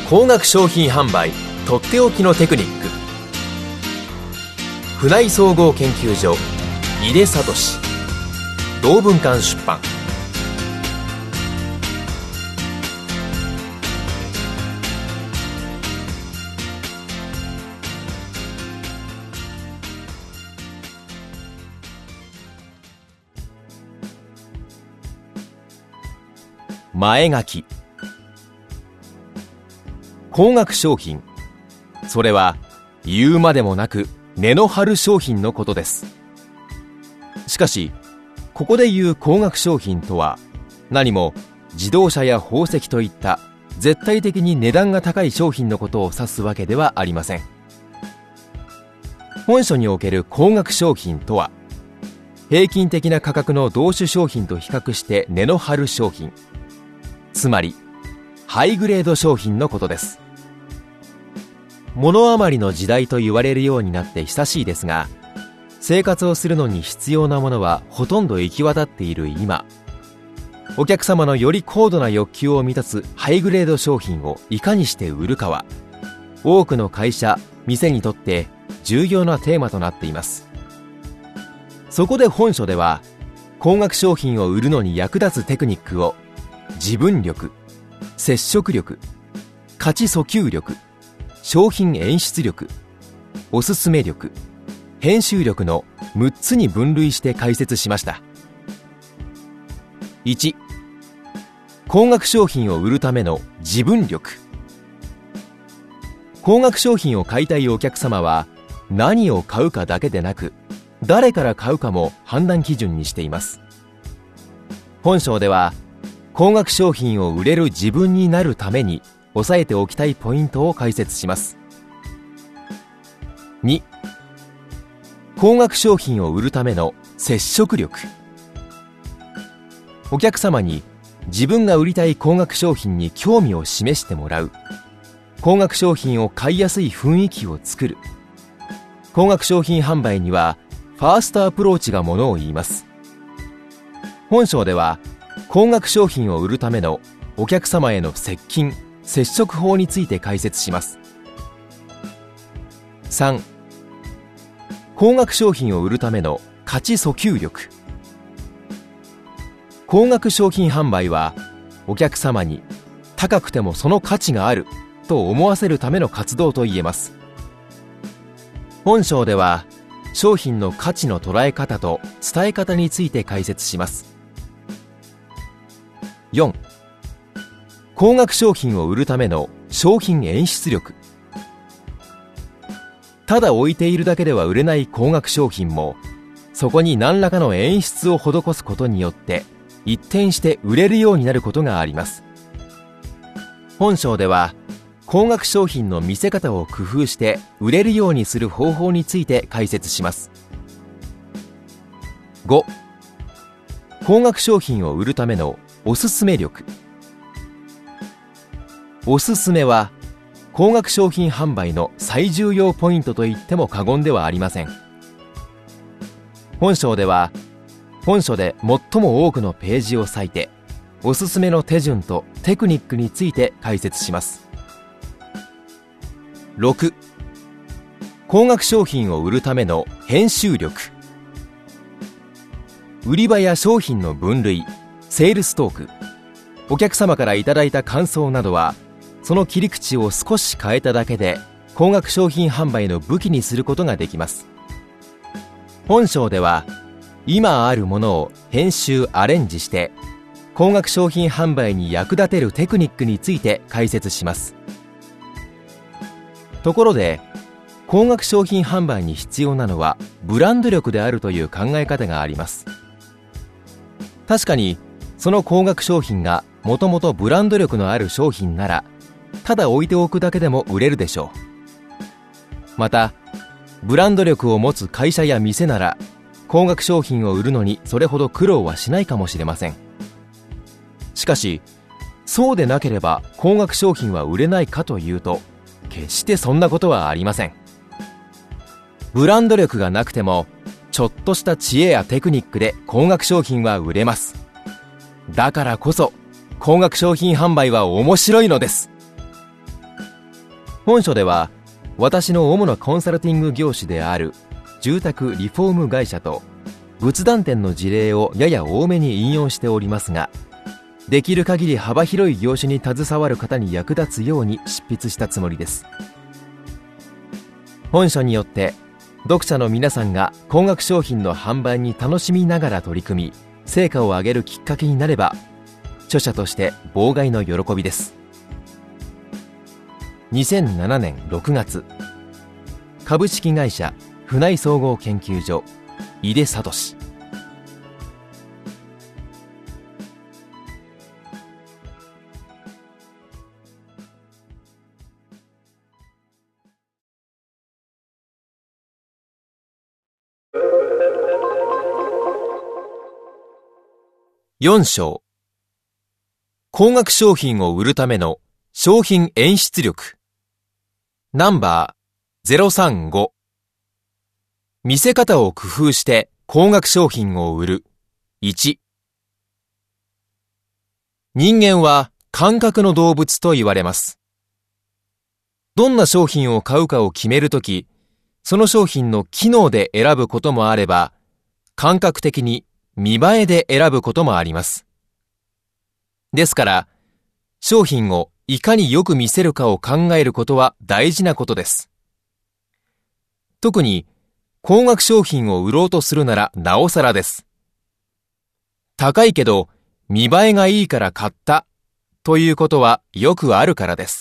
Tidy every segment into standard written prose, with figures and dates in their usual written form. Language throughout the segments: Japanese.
高額商品販売とっておきのテクニック。船井総合研究所井出聡、同文館出版。前書き。高額商品、それは言うまでもなく値の張る商品のことです。しかしここで言う高額商品とは、何も自動車や宝石といった絶対的に値段が高い商品のことを指すわけではありません。本書における高額商品とは、平均的な価格の同種商品と比較して値の張る商品、つまりハイグレード商品のことです。物余りの時代と言われるようになって久しいですが、生活をするのに必要なものはほとんど行き渡っている今、お客様のより高度な欲求を満たすハイグレード商品をいかにして売るかは、多くの会社、店にとって重要なテーマとなっています。そこで本書では、高額商品を売るのに役立つテクニックを自分力、接触力、価値訴求力、商品演出力、おすすめ力、編集力の6つに分類して解説しました。1、高額商品を売るための自分力。高額商品を買いたいお客様は、何を買うかだけでなく、誰から買うかも判断基準にしています。本書では、高額商品を売れる自分になるために押さえておきたいポイントを解説します。2、高額商品を売るための接触力。お客様に自分が売りたい高額商品に興味を示してもらう、高額商品を買いやすい雰囲気を作る。高額商品販売にはファーストアプローチがものを言います。本書では高額商品を売るためのお客様への接近・接触法について解説します。3、高額商品を売るための価値訴求力。高額商品販売は、お客様に高くてもその価値があると思わせるための活動と言えます。本書では、商品の価値の捉え方と伝え方について解説します。4、高額商品を売るための商品演出力。ただ置いているだけでは売れない高額商品も、そこに何らかの演出を施すことによって一転して売れるようになることがあります。本書では、高額商品の見せ方を工夫して売れるようにする方法について解説します。5、高額商品を売るためのおすすめ力。おすすめは高額商品販売の最重要ポイントと言っても過言ではありません。本書では、本書で最も多くのページを割いて、おすすめの手順とテクニックについて解説します。6、高額商品を売るための編集力。売り場や商品の分類、セールストーク、お客様からいただいた感想などは、その切り口を少し変えただけで高額商品販売の武器にすることができます。本書では、今あるものを編集・アレンジして高額商品販売に役立てるテクニックについて解説します。ところで、高額商品販売に必要なのはブランド力であるという考え方があります。確かに、その高額商品がもともとブランド力のある商品なら、ただ置いておくだけでも売れるでしょう。また、ブランド力を持つ会社や店なら、高額商品を売るのにそれほど苦労はしないかもしれません。しかし、そうでなければ高額商品は売れないかというと、決してそんなことはありません。ブランド力がなくても、ちょっとした知恵やテクニックで高額商品は売れます。だからこそ、高額商品販売は面白いのです。 本書では私の主なコンサルティング業種である住宅リフォーム会社と仏壇店の事例をやや多めに引用しておりますが、できる限り幅広い業種に携わる方に役立つように執筆したつもりです。本書によって読者の皆さんが高額商品の販売に楽しみながら取り組み、成果を上げるきっかけになれば著者として望外の喜びです。2007年6月、株式会社船井総合研究所、井出聡。4章、高額商品を売るための商品演出力。ナンバー035。見せ方を工夫して高額商品を売る。1。人間は感覚の動物と言われます。どんな商品を買うかを決めるとき、その商品の機能で選ぶこともあれば、感覚的に見栄えで選ぶこともあります。ですから、商品をいかによく見せるかを考えることは大事なことです。特に、高額商品を売ろうとするならなおさらです。高いけど見栄えがいいから買ったということはよくあるからです。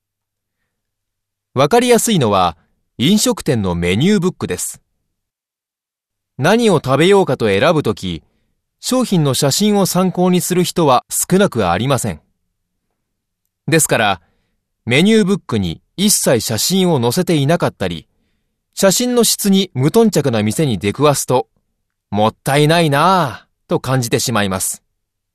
わかりやすいのは飲食店のメニューブックです。何を食べようかと選ぶとき、商品の写真を参考にする人は少なくありません。ですから、メニューブックに一切写真を載せていなかったり、写真の質に無頓着な店に出くわすと、もったいないなぁと感じてしまいます。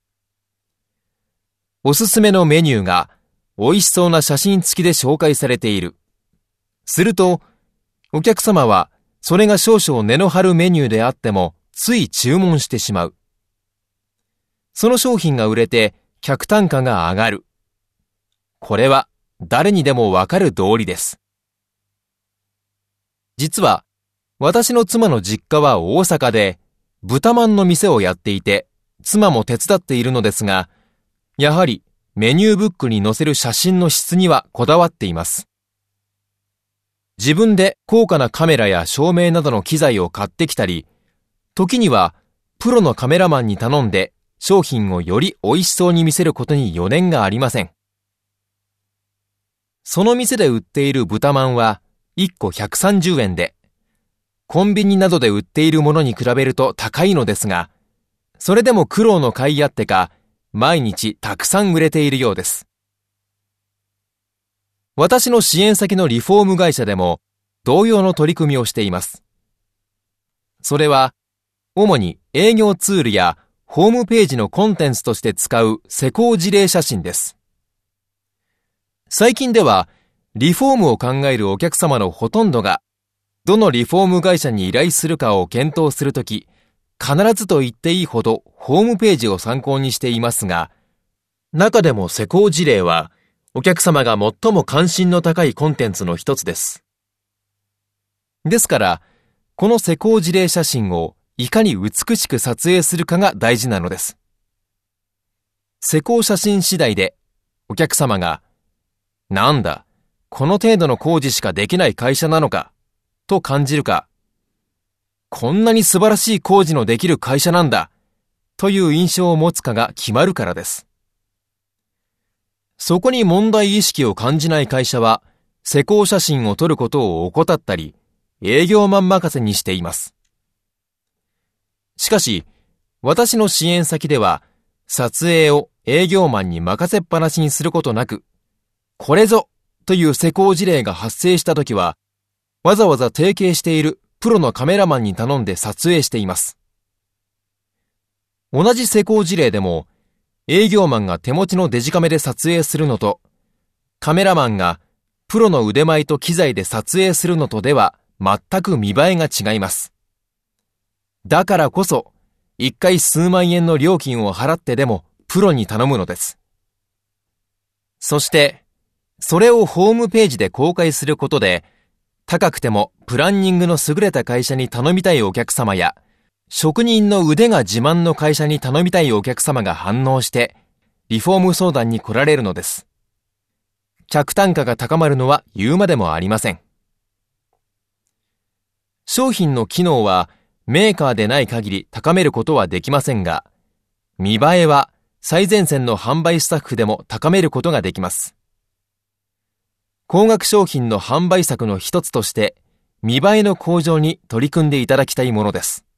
おすすめのメニューが美味しそうな写真付きで紹介されている。すると、お客様はそれが少々値の張るメニューであってもつい注文してしまう。その商品が売れて客単価が上がる。これは誰にでもわかる道理です。実は私の妻の実家は大阪で豚まんの店をやっていて、妻も手伝っているのですが、やはりメニューブックに載せる写真の質にはこだわっています。自分で高価なカメラや照明などの機材を買ってきたり、時にはプロのカメラマンに頼んで商品をより美味しそうに見せることに余念がありません。その店で売っている豚まんは1個130円で、コンビニなどで売っているものに比べると高いのですが、それでも苦労の甲斐あってか、毎日たくさん売れているようです。私の支援先のリフォーム会社でも同様の取り組みをしています。それは、主に営業ツールやホームページのコンテンツとして使う施工事例写真です。最近では、リフォームを考えるお客様のほとんどが、どのリフォーム会社に依頼するかを検討するとき、必ずと言っていいほどホームページを参考にしていますが、中でも施工事例は、お客様が最も関心の高いコンテンツの一つです。ですから、この施工事例写真をいかに美しく撮影するかが大事なのです。施工写真次第で、お客様が、なんだ、この程度の工事しかできない会社なのか、と感じるか、こんなに素晴らしい工事のできる会社なんだ、という印象を持つかが決まるからです。そこに問題意識を感じない会社は、施工写真を撮ることを怠ったり、営業マン任せにしています。しかし、私の支援先では、撮影を営業マンに任せっぱなしにすることなく、これぞという施工事例が発生したときは、わざわざ提携しているプロのカメラマンに頼んで撮影しています。同じ施工事例でも、営業マンが手持ちのデジカメで撮影するのと、カメラマンがプロの腕前と機材で撮影するのとでは全く見栄えが違います。だからこそ、一回数万円の料金を払ってでもプロに頼むのです。そして、 それをホームページで公開することで、高くてもプランニングの優れた会社に頼みたいお客様や、職人の腕が自慢の会社に頼みたいお客様が反応して、リフォーム相談に来られるのです。客単価が高まるのは言うまでもありません。商品の機能はメーカーでない限り高めることはできませんが、見栄えは最前線の販売スタッフでも高めることができます。高額商品の販売策の一つとして、見栄えの向上に取り組んでいただきたいものです。